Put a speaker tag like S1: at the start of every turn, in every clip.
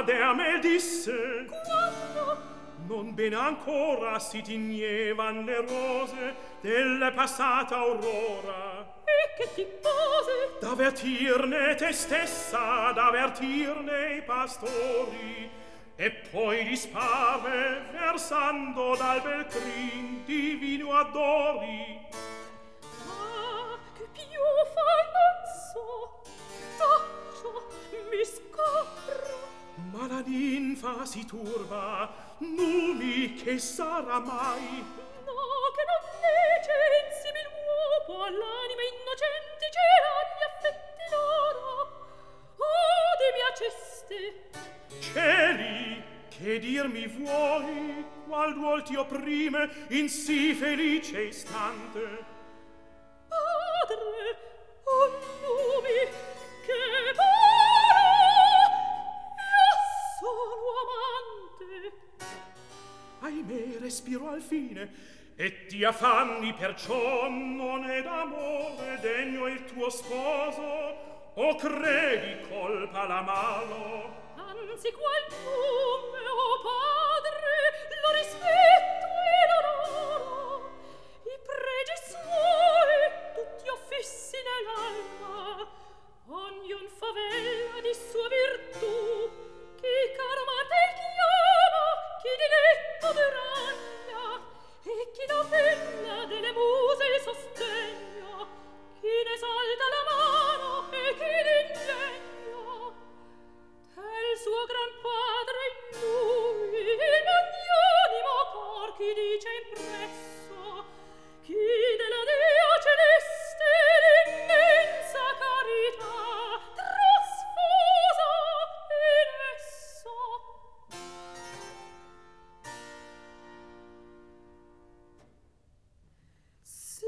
S1: Dea me disse.
S2: Quando?
S1: Non bene ancora si tignevan le rose delle passata aurora.
S2: E che ti pose?
S1: D'avvertirne te stessa, d'avvertirne i pastori, e poi di spave versando dal bel crin divino addori.
S2: Ah, che più fai non so, taccio, mi scopro.
S1: Ma la ninfa si turba, numi che sarà mai?
S2: No, che non legge insieme l'uopo all'anima innocente c'era gli affetti loro. Oh, de mia ceste!
S1: Cieli, che dirmi vuoi, qual duol ti opprime in sì felice istante?
S2: Padre, oh numi, che paro, io sono amante.
S1: Ahimè, respiro al fine, e ti affanni perciò non è d'amore degno il tuo sposo, o credi colpa la malo?
S2: Anzi, qual nome, oh padre, lo rispetto e l'onoro, i pregi suoi tutti affissi nell'alma, ogniun favella di sua virtù, chi caro Martel chiama, chi diletto deraglia, e chi da bella delle muse sostegno, chi ne salta la mano e chi l'ingegno. Del suo gran padre in lui il magnanimo cor chi dice impresso, chi della Dea celeste l'immensa carità trasfusa in esso. Sì,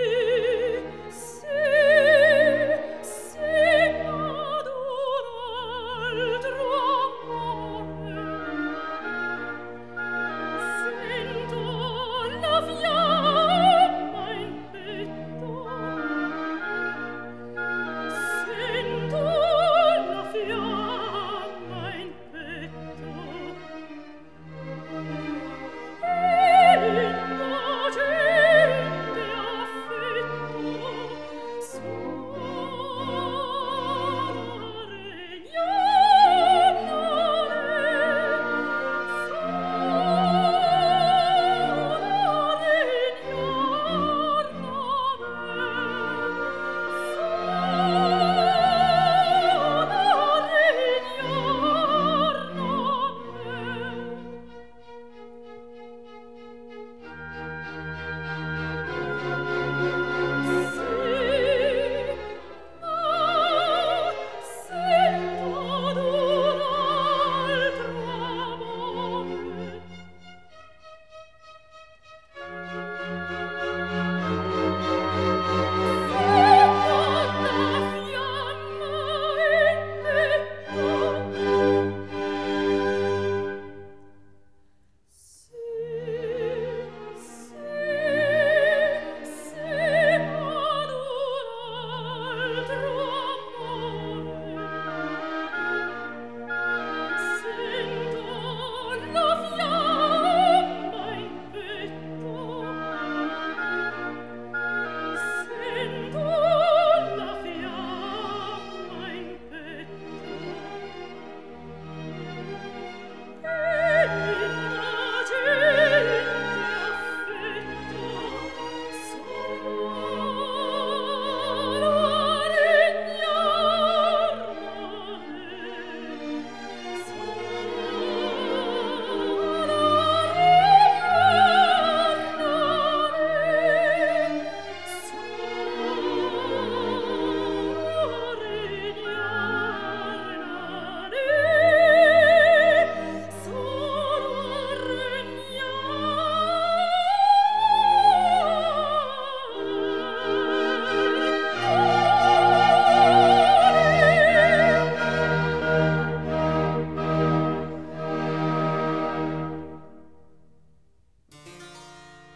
S2: ad un altro amore sento la fiamma in petto, sento la fiamma in petto. E l'innocente affetto sola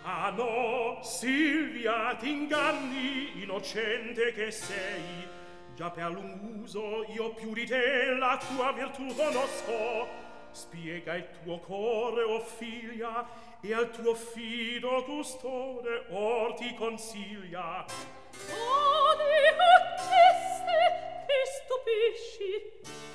S1: no, Silvia, t'inganni, innocente che sei, già per lunguso io più di te la tua virtù conosco. Spiega il tuo core, o figlia, e al tuo fido custode or ti consiglia.
S2: Ode, acceste, che stupisci.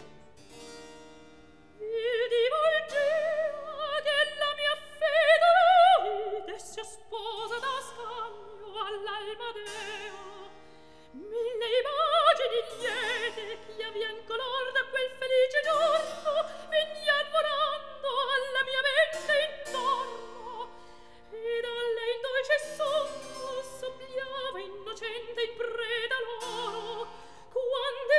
S2: Il divolgea che la mia fede desse sposa da Ascanio all'alma dea. Mille immagini liete che avvian color da quel felice giorno venian volando alla mia mente intorno, ed a lei in dolce sonno soppiava innocente in preda loro, quando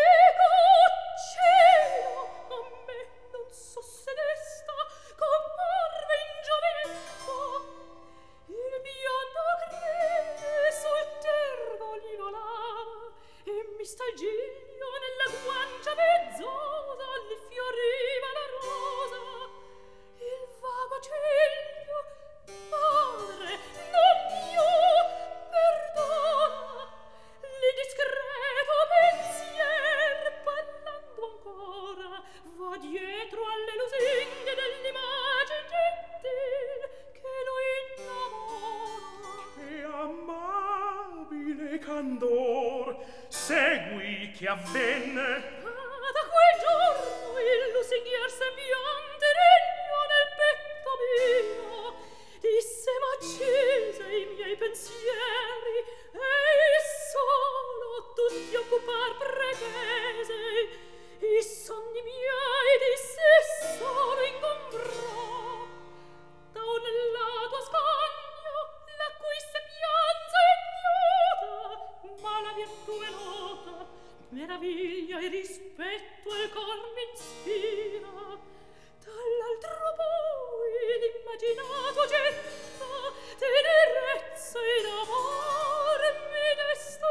S2: cielo a me non so se desta comparve in giovinetto il biondo greve sul tergoli volava e mi sta il giglio nella guancia vezzosa gli fioriva la rosa. Il vago ciglio, padre, non più perdona l'indiscreto pensier, ballando ancora va dietro alle lusinghe dell'immagine gentil che lo innamora.
S1: E amabile candor, segui che avvenne.
S2: Da quel giorno il lusinghier sembiante regno nel petto mio, disse m'accese i miei pensieri e solo tutti occupar pretese i sogni miei disse solo ingombrò. Da un lato Ascanio la cui sembianza ignota, ma la virtù è nota, meraviglia e rispetto il cor m'inspira. Dall'altro poi l'immaginato getta tenerezza ed amore mi desta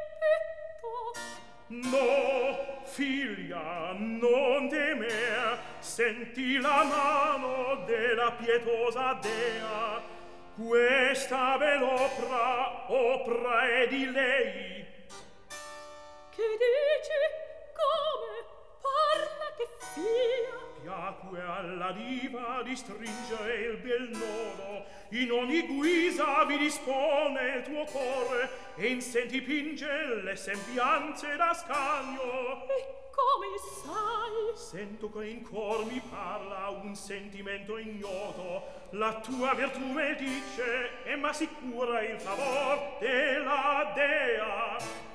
S2: in petto.
S1: No, figlia, non temer, senti la mano della pietosa dea. Questa bell'opra, opra è di lei.
S2: Che dici? Come? Parla che fia.
S1: Piacque alla diva di stringere il bel nodo, in ogni guisa vi dispone il tuo cuore, e in senti pinge le sembianze d'Ascanio.
S2: E come sai?
S1: Sento che in cor mi parla un sentimento ignoto, la tua virtù me dice, e m'assicura il favor della dea.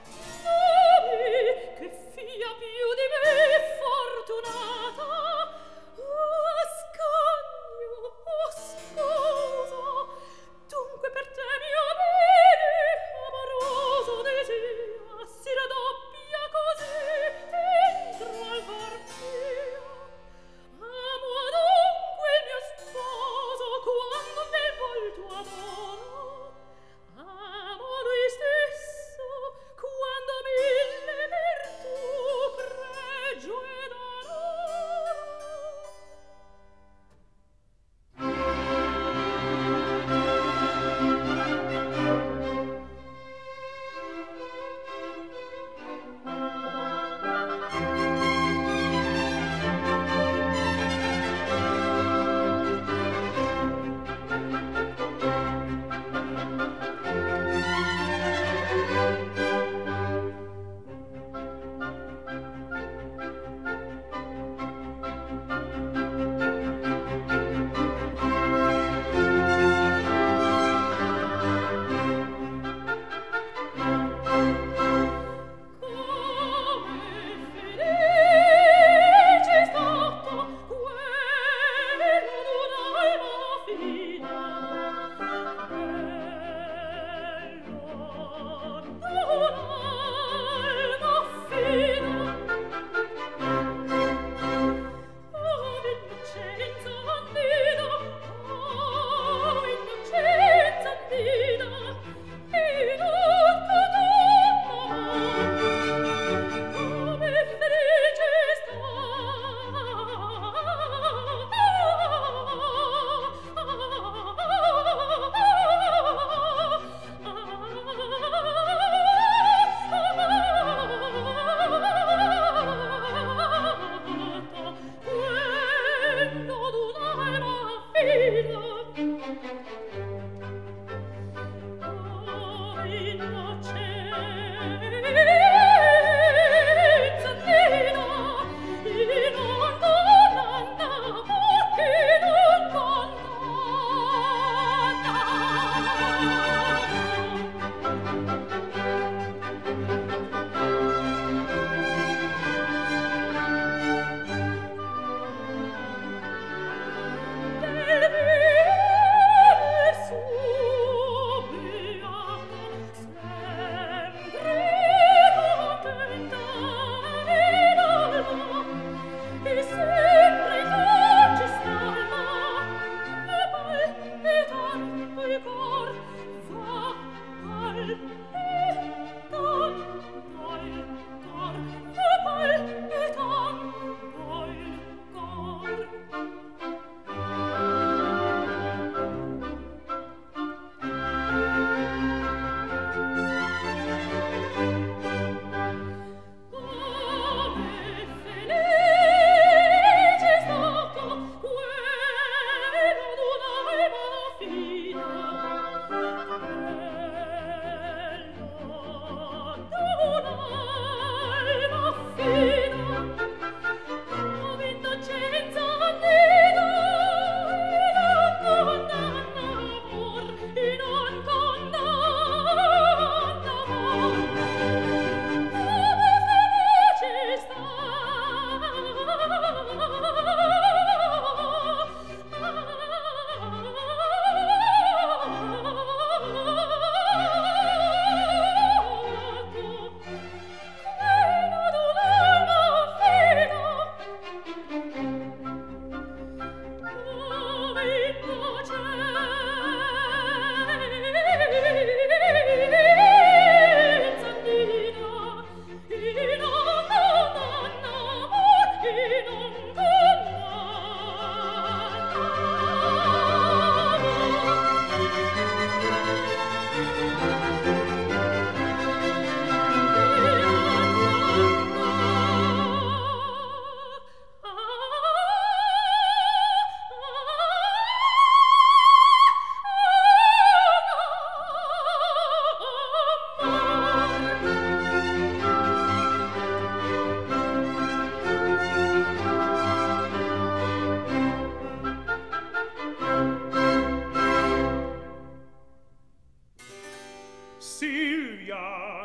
S2: Sabi che fia più di me fortunata, Ascanio, sposo, dunque per te mio bene amoroso desia si raddoppia così dentro al cor mio. Amo adunque il mio sposo quando nel volto adoro, amo lui stesso quando mille virtù pregio ed onor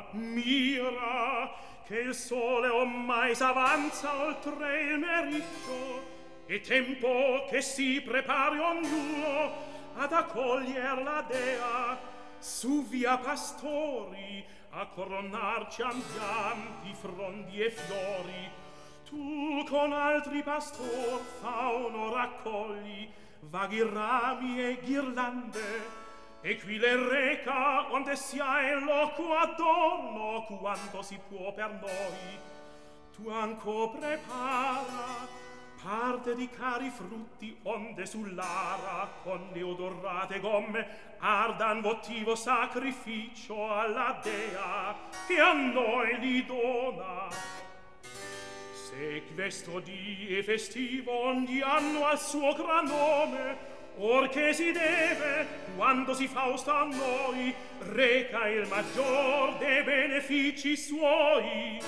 S1: mira, che il sole ormai s'avanza oltre il meriggio, e tempo che si prepari ognuno ad accoglier la dea. Su via pastori, a coronar ciampianti frondi e fiori. Tu con altri pastor fauno raccogli vaghi rami e ghirlande, e qui le reca onde sia il loco adorno quanto si può per noi. Tu anco prepara parte di cari frutti onde sull'ara con le odorate gomme ardan votivo sacrificio alla dea che a noi li dona. Se questo dì è festivo ogni anno al suo gran nome, or che si deve quando si fausta a noi reca il maggior dei benefici suoi.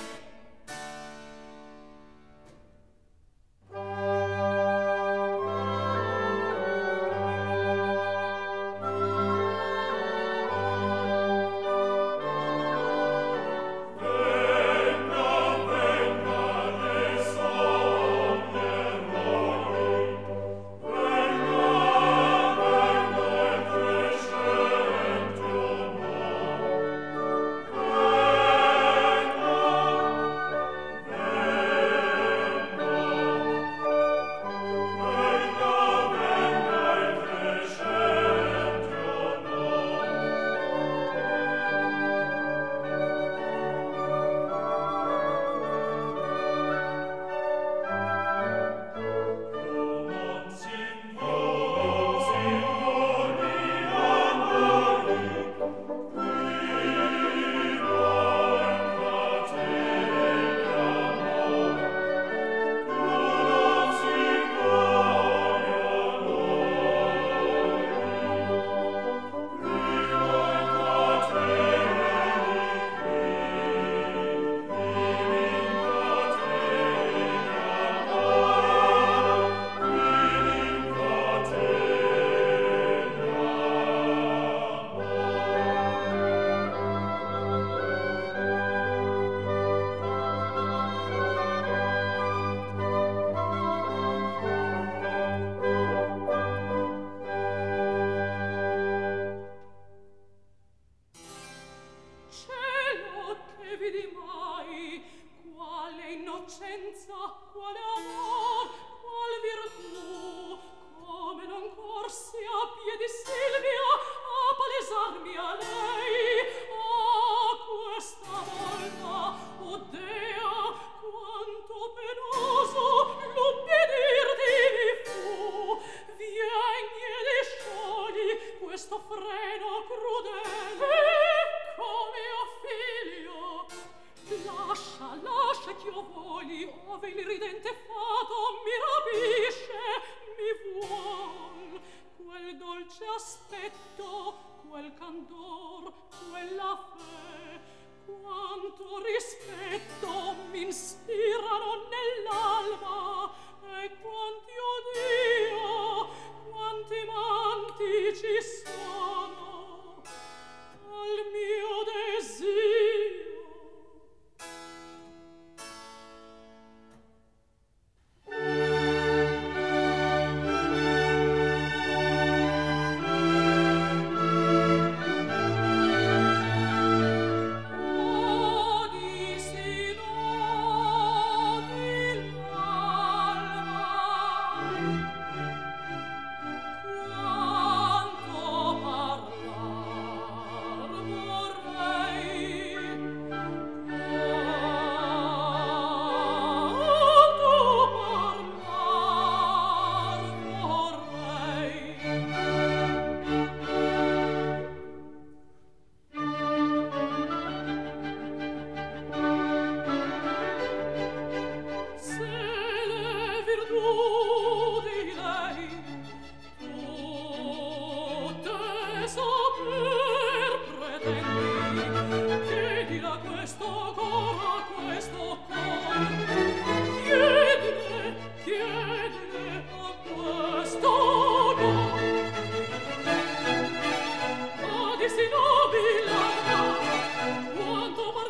S2: Quanto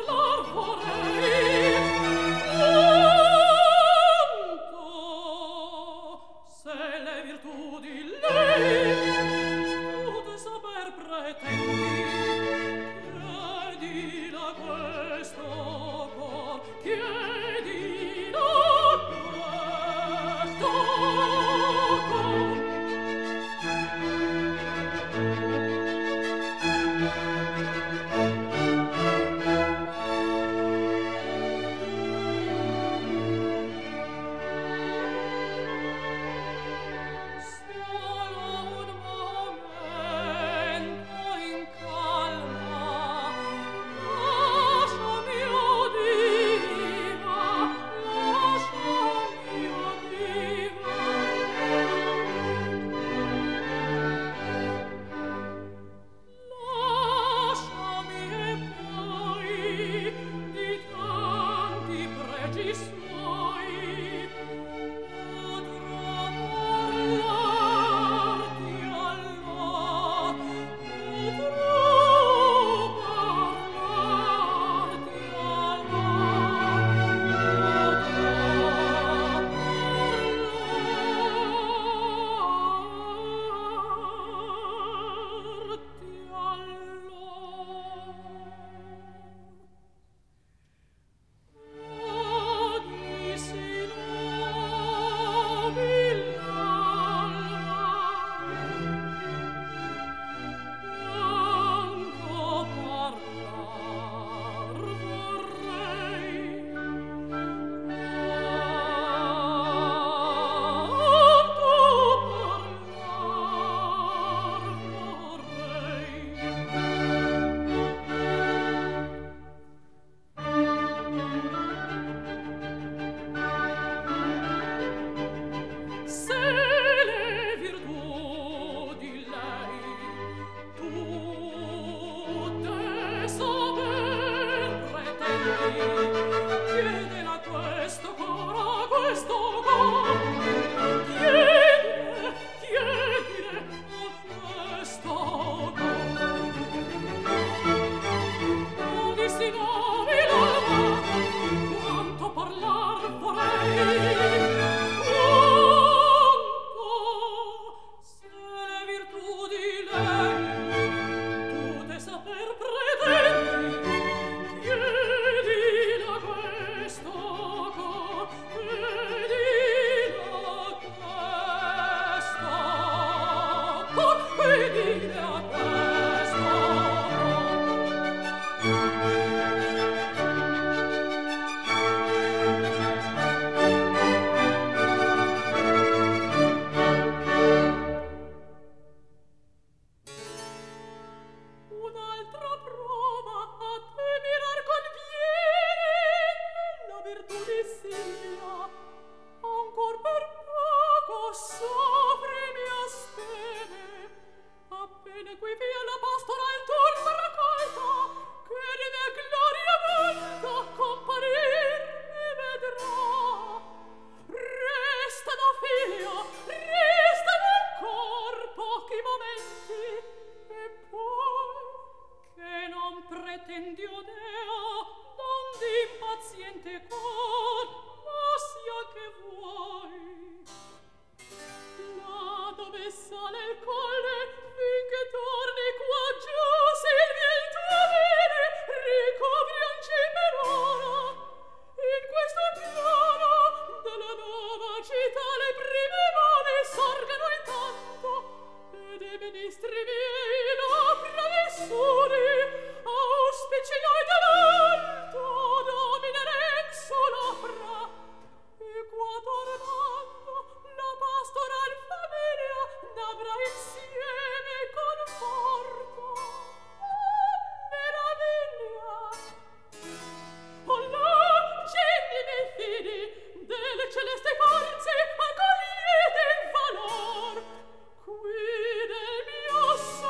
S2: bene qui via la pastoral turba raccolta, che di mia gloria volta comparir mi vedrà. Restano figlio, restano ancor pochi momenti, e poi che non pretendio deo, non d'impaziente cor, ma sia che vuoi. Là dove sale il colle, finché torni qua giù, Silvia il tuo bene, ricopri anci per ora. In questo piano della nuova città le prime mani sorgano intanto, ed i ministri miei la professori, auspici noi dall'alto, dominare ex l'opera. E qua tornando la pastoral famiglia n'avrà insieme conforto. Oh, meraviglia! Oh là, geni miei fidi, delle celeste forze accogliete il valor. Qui del mio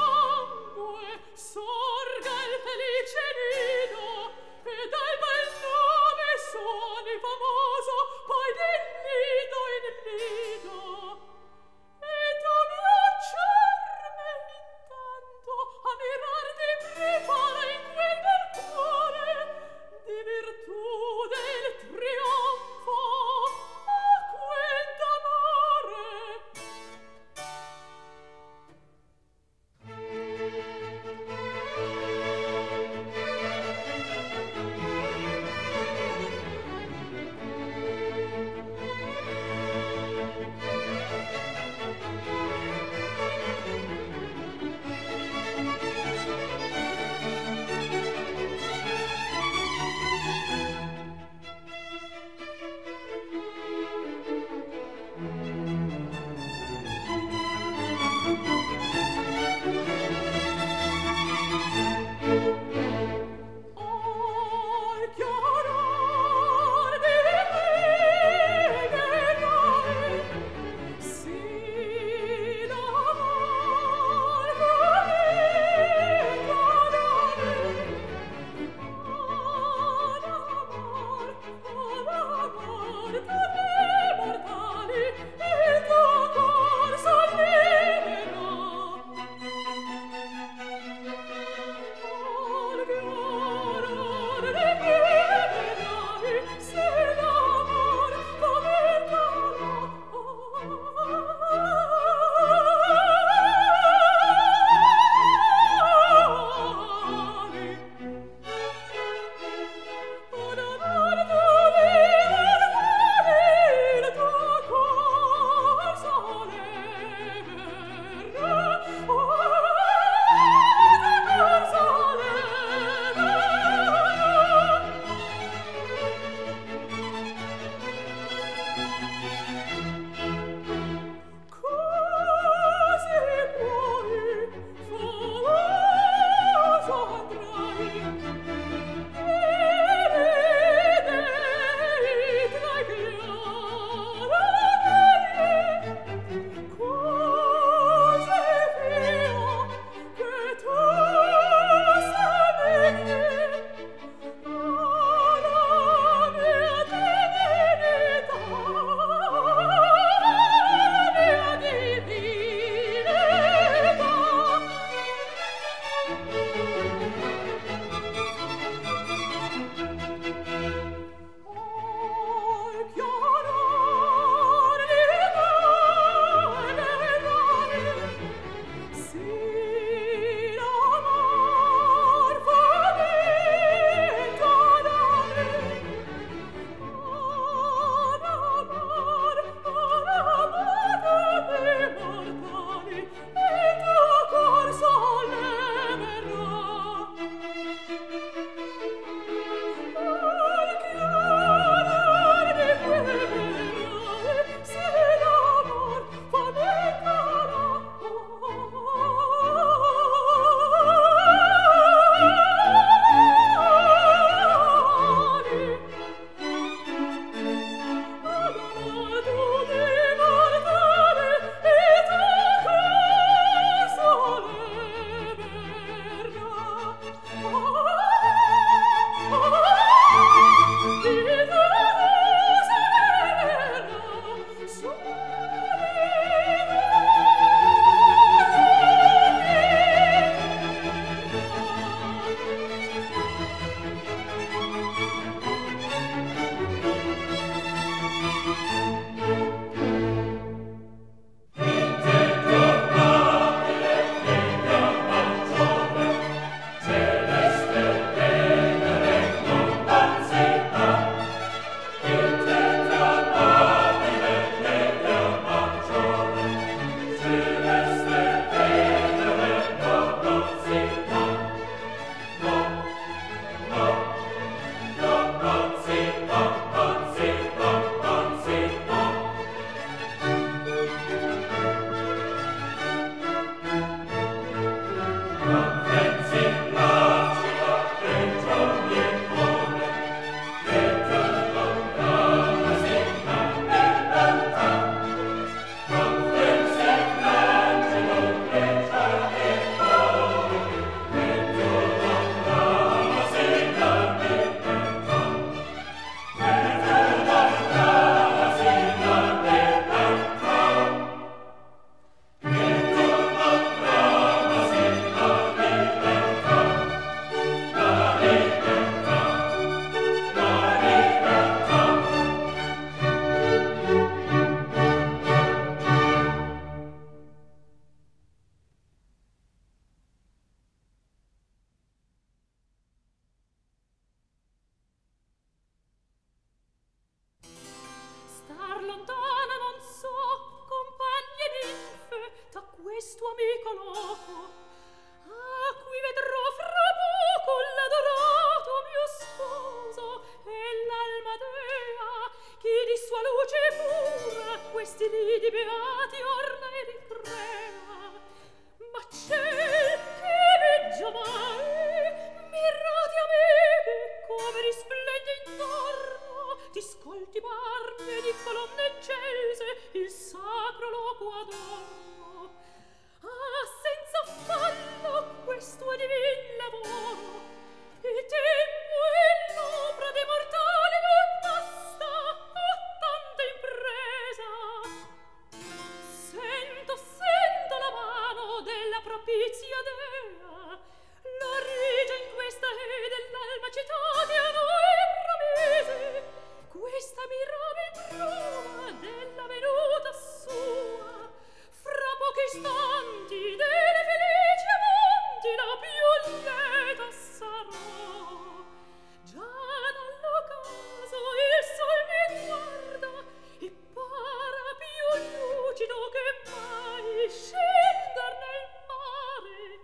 S2: propizia dea, la regia in questa è dell'alma città che a noi promise, questa mirabil prova della venuta sua, fra pochi istanti delle felici amanti la più lieta sarò. Già dall'ocaso il sol mi guarda e para più lucido che mai scender nel mare.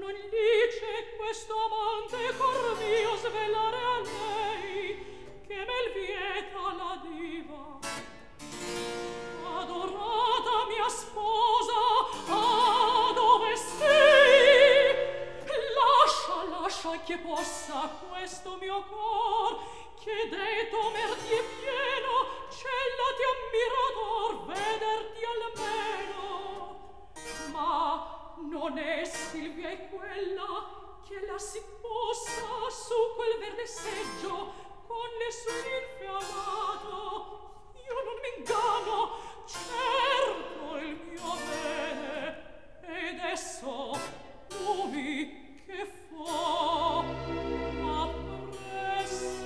S2: non dice questo amante cor mio svelare a lei, che mel vieta la diva. Adorata mia sposa, ah, dove sei? Lascia che possa questo mio cor, che dei tuo merti è pieno, cellati ammirator, vederti almeno. Ma non è Silvia è quella che la si possa su quel verde seggio con nessun infiammato. Io non m'inganno, certo il mio bene, ed esso nubi che fa appresso.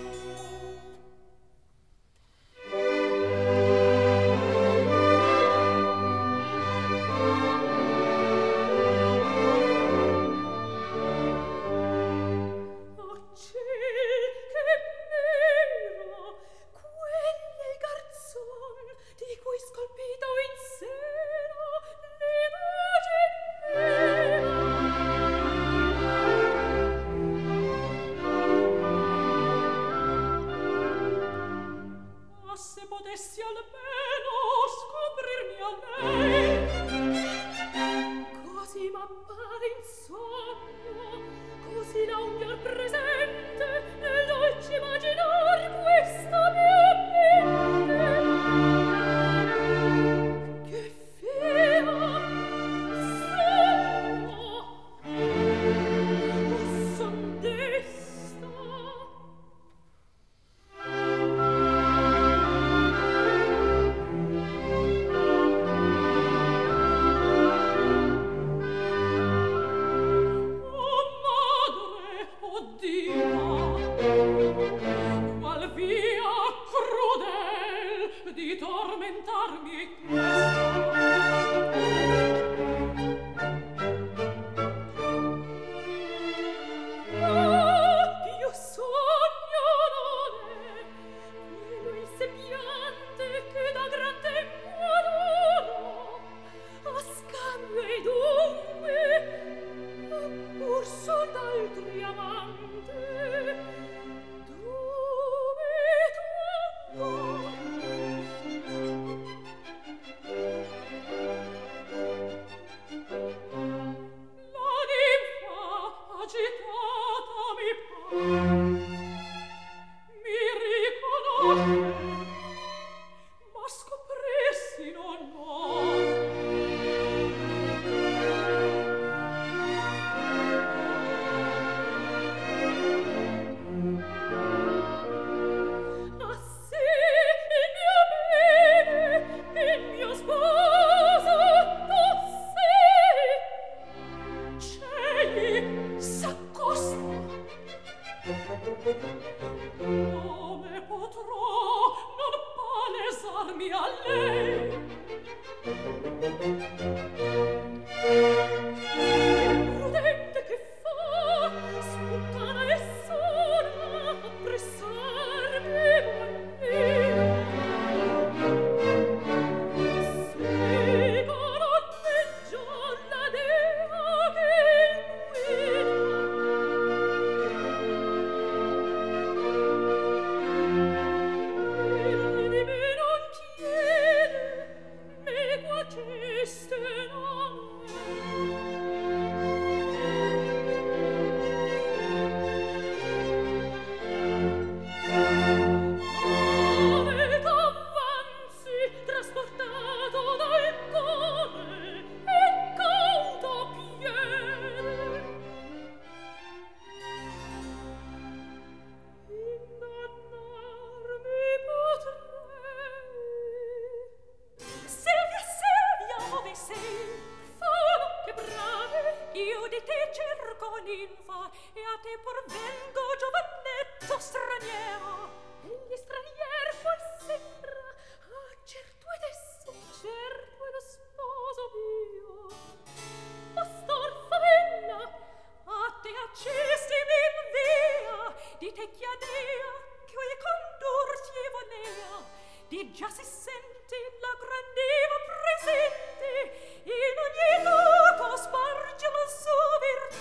S2: Già si sente la grandeva presente, in ogni luogo sparge la sua virtù.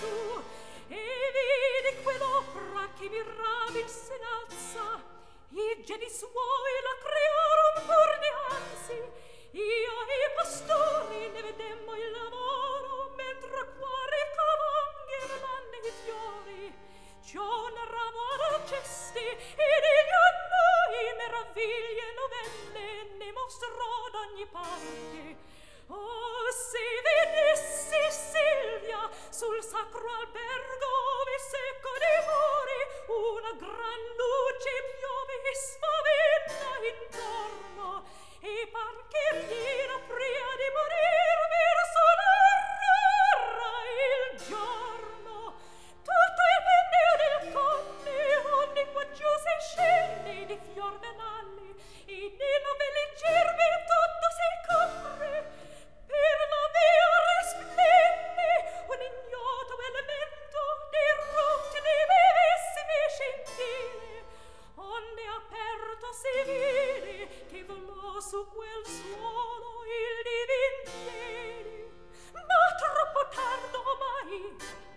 S2: su e vidi quell'opera che mirabil se n'alza, i geni suoi la crearon pur dianzi. Io e i pastori ne vedemmo il lavoro, mentre qua ricavam ghirlande e fiori. Ciò narravo a cesti e degli a noi meraviglie novelle ne mostrò d'ogni parte. Oh, se vedessi Silvia sul sacro albergo vi secco di fuori, una gran luce piove e spaventa intorno, e par che riera pria di morir verso l'aurora il giorno. Tutto il pendeo del conne onde qua giù si scende di fior venali, e di novelli germi tutto si copre. Per la via risplende un ignoto elemento di ruttili vivissimi scintille, onde aperto si vide che volò su quel suolo il divin piede. Ma troppo tardo ormai,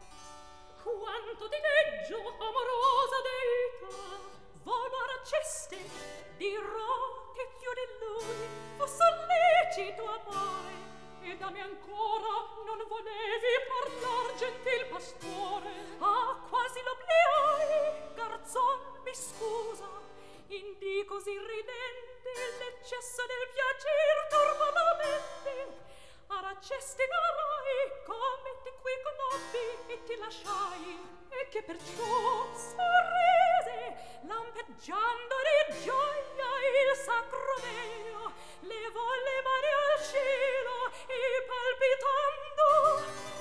S2: quanto di leggio amorosa deità, volò a ceste, dirò che più di lui fu sollecito amore. E da me ancora non volevi parlar, gentil pastore. Ah, quasi l'obliai, garzon, mi scusa, indi così ridente l'eccesso del piacer turba la mente. Ara cesti narai, come ti qui conobbi e ti lasciai, e che perciò sorrise, lampeggiando di gioia il sacro velo, levò le mani al cielo e palpitando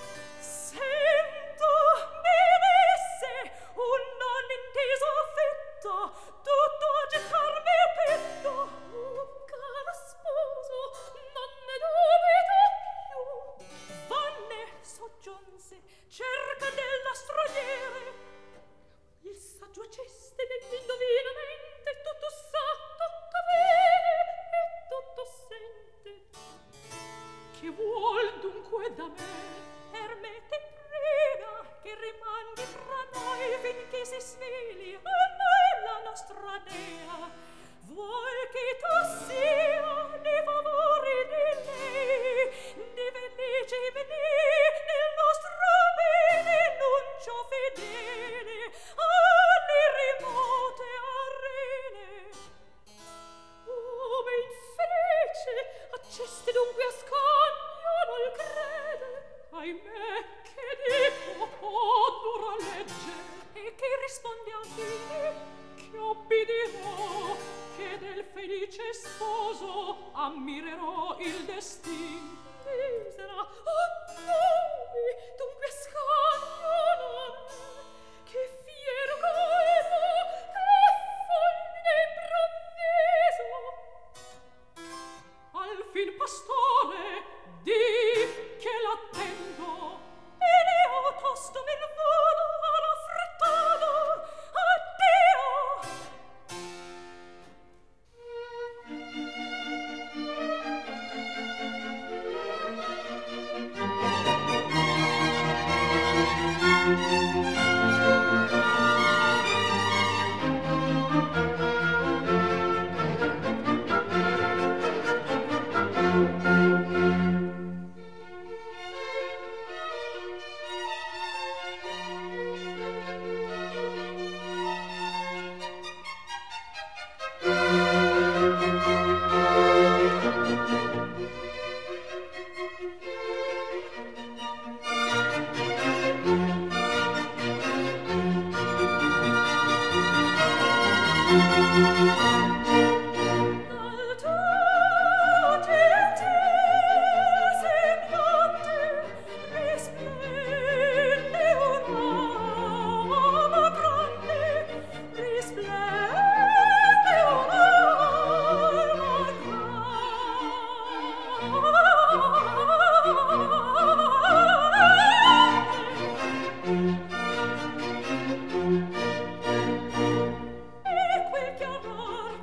S2: sento, mi disse, un non inteso affetto, tutto agitarmi il petto. Oh, caro sposo, non ne dubito più. Vanne, soggiunse, cerca della straniere. Il saggio aceste nell'indovinamente tutto sa, tutto vede e tutto sente. Che vuol dunque da me? Per me ti prega che rimandi tra noi finché si sveli a noi la nostra dea. Vuol che tu sia nei favori di lei, di felici bene nel nostro bene nuncio fedele alle remote arene. Oh, ma infelice, acceste dunque a scagno non crede, ahimè, che dico, oh, dura legge, e che risponde al fine, che obbedirò, che del felice sposo ammirerò il destin. Misera, oh noi, dunque scagno non è, che fiero colpo, che fulmine improvviso. Al fin pastore, di che l'attendo, e io tosto me ne vado all'affrettado. Addio! E quel chiamar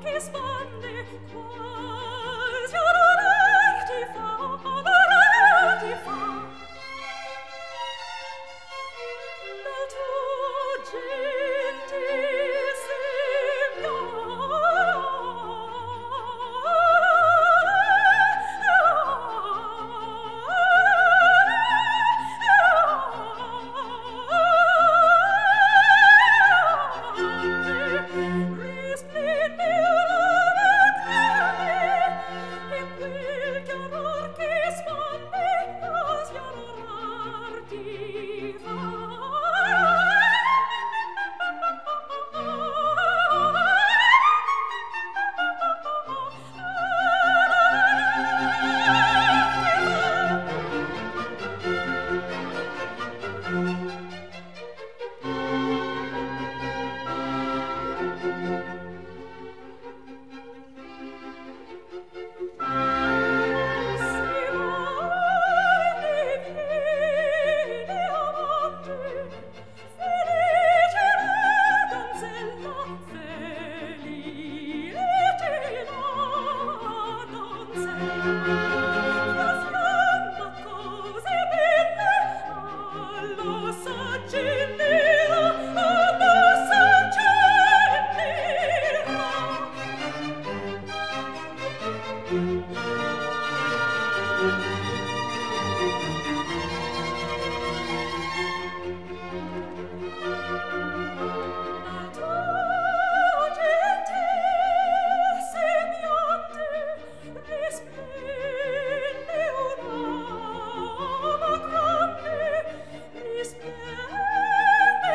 S2: Risplende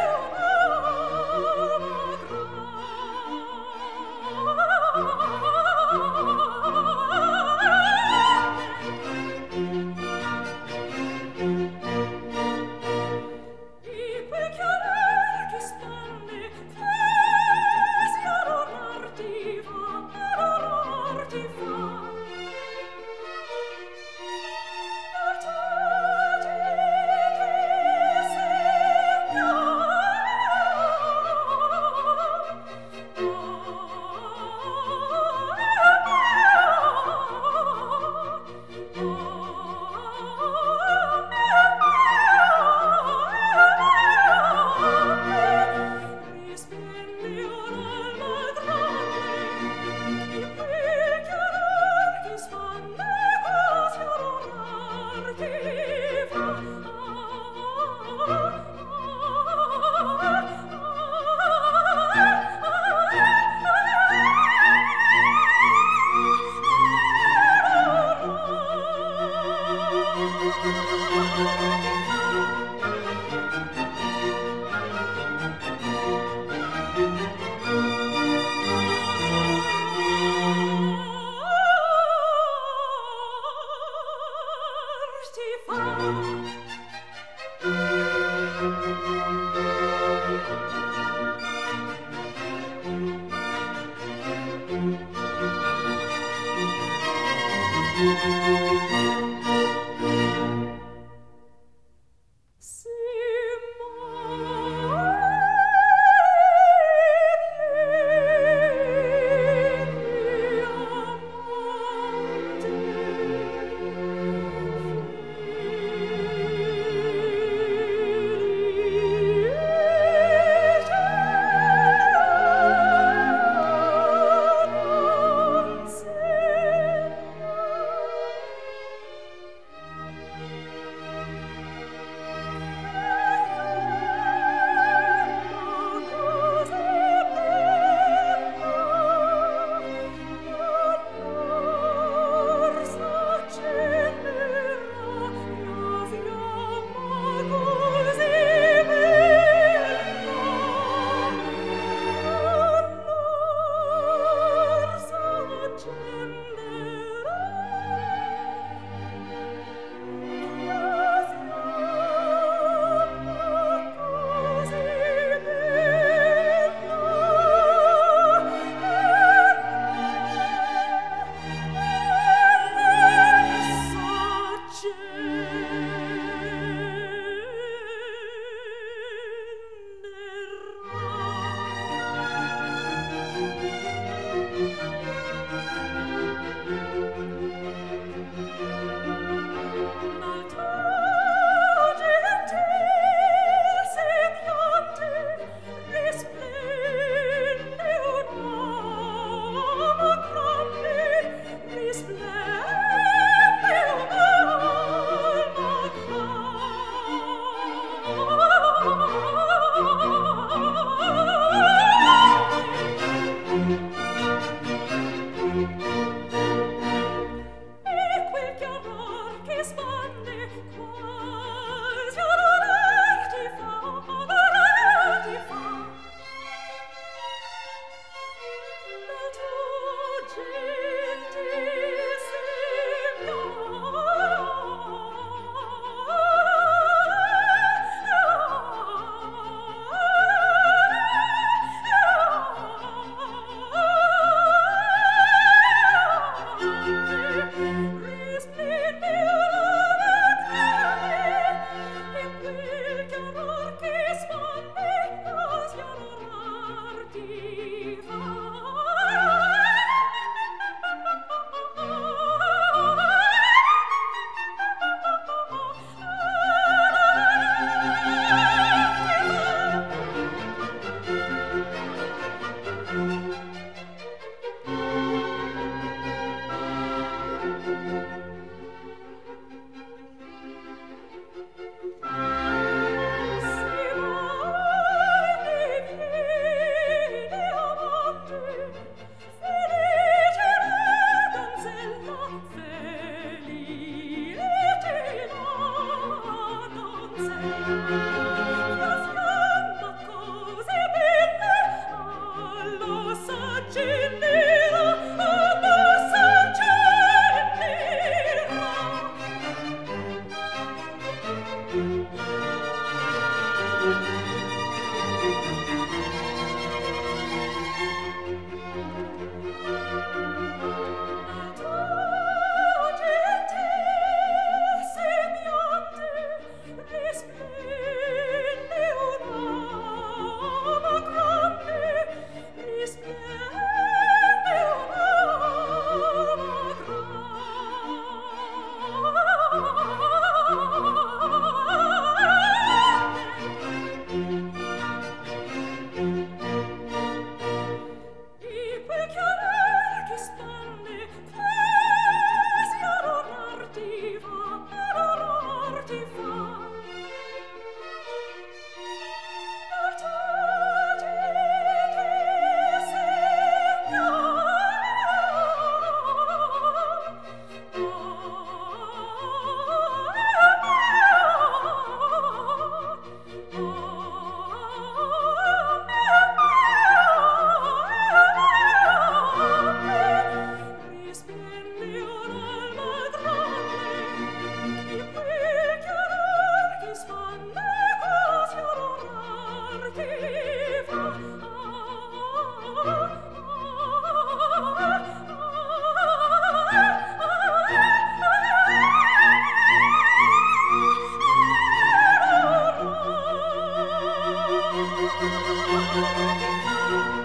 S2: Thank you.